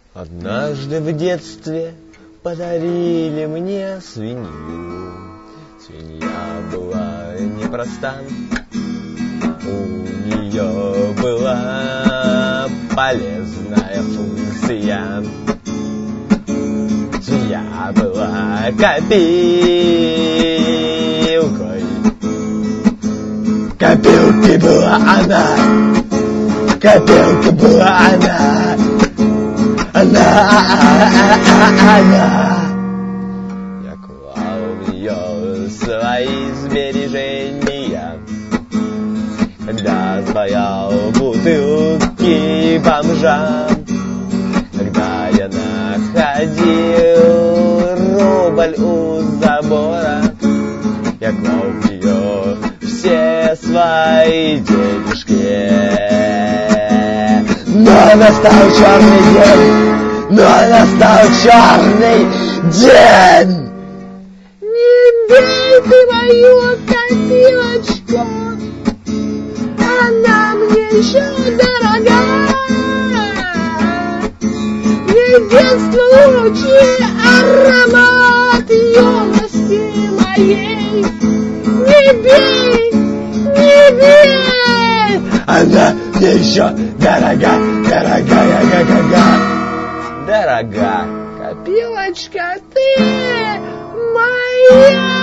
Однажды в детстве подарили мне свинью. Свинья была непроста, у нее была полезная функция. Свинья была копилкой. Копилкой была она. Копилка была она. Она. Я клал в нее свои сбережения, когда стоял бутылки бомжам, когда я находил рубль у забора, я клал в нее все свои денежки. Но настал черный день, но настал черный день. Не бей ты мою копилочку, она мне еще дорога. Единство лучи, аромат юности моей. Не бей, не бей, она мне еще дорога, дорогая, га-га-га. Дорога, копилочка, ты моя.